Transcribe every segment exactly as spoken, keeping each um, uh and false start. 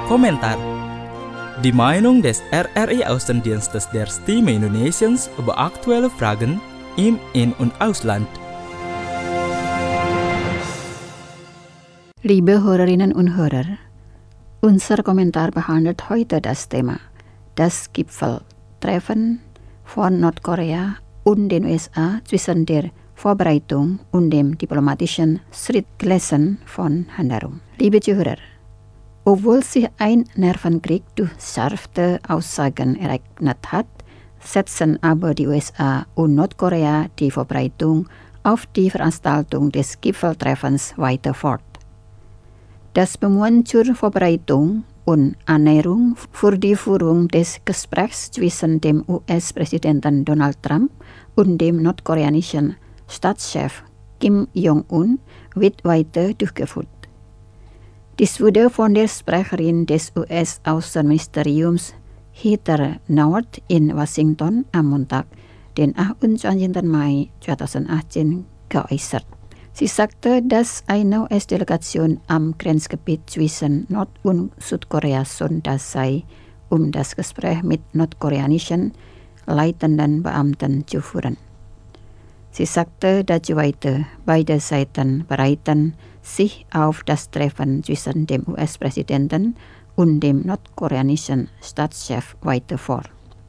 Kommentar. Die Meinung des R R I Außendienstes der Stimme Indonesiens über aktuelle Fragen im In- und Ausland. Liebe Hörerinnen und Hörer, unser Kommentar behandelt heute das Thema das Gipfeltreffen von Nordkorea und den U S A zwischen der Vorbereitung und dem diplomatischen Schrittgleisen von Handarum. Liebe Zuhörer, obwohl sich ein Nervenkrieg durch scharfe Aussagen ereignet hat, setzen aber die U S A und Nordkorea die Vorbereitung auf die Veranstaltung des Gipfeltreffens weiter fort. Das Bemühen zur Vorbereitung und Annäherung für die Führung des Gesprächs zwischen dem U S-Präsidenten Donald Trump und dem nordkoreanischen Staatschef Kim Jong-un wird weiter durchgeführt. Dies wurde von der Sprecherin des U S-Außenministeriums Heather Nauert in Washington am Montag, den achtundzwanzigsten Mai zweitausendachtzehn, geäußert. Sie sagte, dass eine U S-Delegation am Grenzgebiet zwischen Nord- und Südkorea Sonntag sei, um das Gespräch mit nordkoreanischen leitenden Beamten zu führen. Sie sagte dazu weiter, beide Seiten bereiten sich auf das Treffen zwischen dem U S-Präsidenten und dem nordkoreanischen Staatschef weiter vor.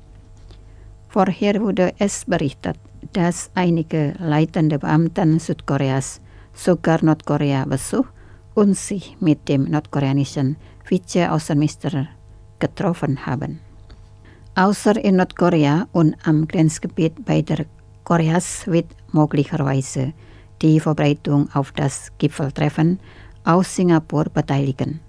Vorher wurde es berichtet, dass einige leitende Beamten Südkoreas sogar Nordkorea besucht und sich mit dem nordkoreanischen Vize-Außenminister getroffen haben. Außer in Nordkorea und am Grenzgebiet beider Koreas wird möglicherweise die Vorbereitung auf das Gipfeltreffen aus Singapur beteiligen.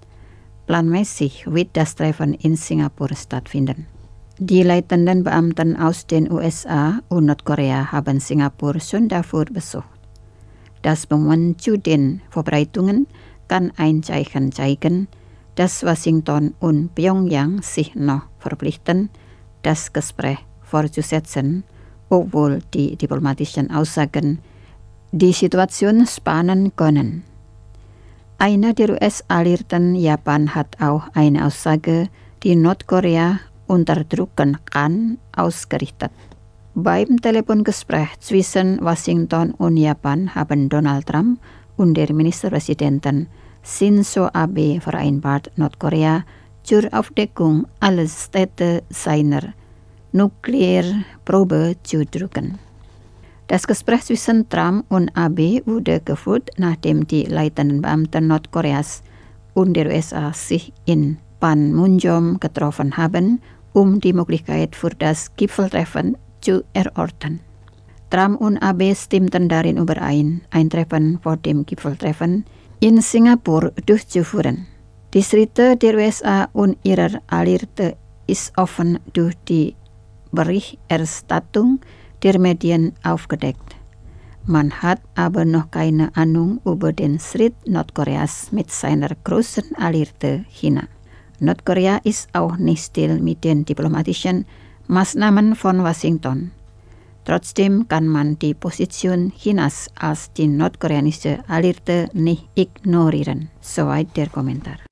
Planmäßig wird das Treffen in Singapur stattfinden. Die leitenden Beamten aus den U S A und Nordkorea haben Singapur schon davor besucht. Das Bemühen zu den Vorbereitungen kann ein Zeichen zeigen, dass Washington und Pyongyang sich noch verpflichten, das Gespräch fortzusetzen, obwohl die diplomatischen Aussagen die Situation spannen können. Einer der U S-Alliierten, Japan, hat auch eine Aussage, die Nordkorea unterdrücken kann, ausgerichtet. Beim Telefongespräch zwischen Washington und Japan haben Donald Trump und der Ministerpräsident Shinzo Abe vereinbart, Nordkorea zur Aufdeckung aller Städte seiner Nuklearprobe zu drücken. Das Gespräch zwischen Trump und Abe wurde geführt, nachdem die leitenden Beamten Nordkoreas und der U S A sich in Panmunjom getroffen haben, um die Möglichkeit für das Gipfeltreffen zu erörtern. Trump und Abe stimmten darin überein, ein Treffen vor dem Gipfeltreffen in Singapur durchzuführen. Die Schritte der U S A und ihrer Alliierten ist offen durch die Berichterstattung der Medien aufgedeckt. Man hat aber noch keine Ahnung über den Schritt Nordkoreas mit seiner großen Alliierten China. Nordkorea ist auch nicht still mit den diplomatischen Maßnahmen von Washington. Trotzdem kann man die Position Chinas als die nordkoreanische Alliierte nicht ignorieren. Soweit der Kommentar.